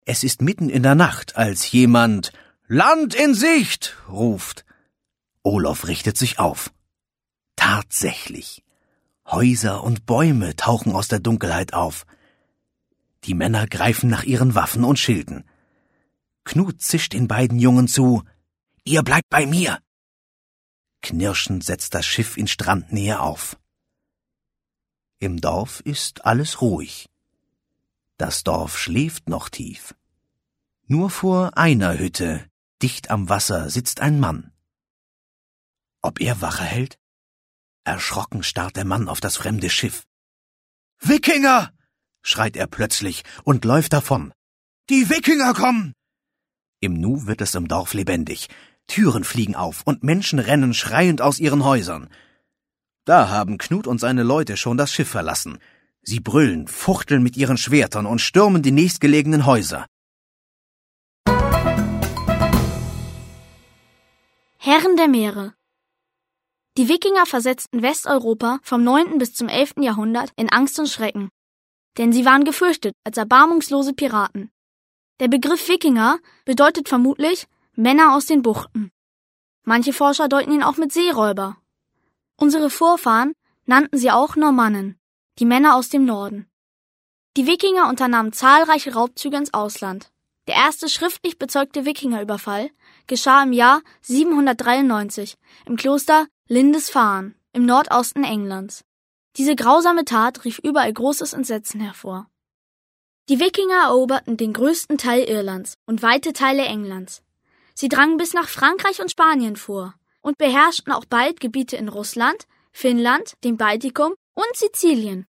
Es ist mitten in der Nacht, als jemand »Land in Sicht« ruft. Olof richtet sich auf. Tatsächlich. Häuser und Bäume tauchen aus der Dunkelheit auf. Die Männer greifen nach ihren Waffen und Schilden. Knut zischt den beiden Jungen zu: »Ihr bleibt bei mir!« Knirschend setzt das Schiff in Strandnähe auf. Im Dorf ist alles ruhig. Das Dorf schläft noch tief. Nur vor einer Hütte, dicht am Wasser, sitzt ein Mann. Ob er Wache hält? Erschrocken starrt der Mann auf das fremde Schiff. »Wikinger!« schreit er plötzlich und läuft davon. »Die Wikinger kommen!« Im Nu wird es im Dorf lebendig. Türen fliegen auf und Menschen rennen schreiend aus ihren Häusern. Da haben Knut und seine Leute schon das Schiff verlassen. Sie brüllen, fuchteln mit ihren Schwertern und stürmen die nächstgelegenen Häuser. Herren der Meere. Die Wikinger versetzten Westeuropa vom 9. bis zum 11. Jahrhundert in Angst und Schrecken. Denn sie waren gefürchtet als erbarmungslose Piraten. Der Begriff Wikinger bedeutet vermutlich Männer aus den Buchten. Manche Forscher deuten ihn auch mit Seeräuber. Unsere Vorfahren nannten sie auch Normannen, die Männer aus dem Norden. Die Wikinger unternahmen zahlreiche Raubzüge ins Ausland. Der erste schriftlich bezeugte Wikingerüberfall geschah im Jahr 793 im Kloster Lindisfarne im Nordosten Englands. Diese grausame Tat rief überall großes Entsetzen hervor. Die Wikinger eroberten den größten Teil Irlands und weite Teile Englands. Sie drangen bis nach Frankreich und Spanien vor und beherrschten auch bald Gebiete in Russland, Finnland, dem Baltikum und Sizilien.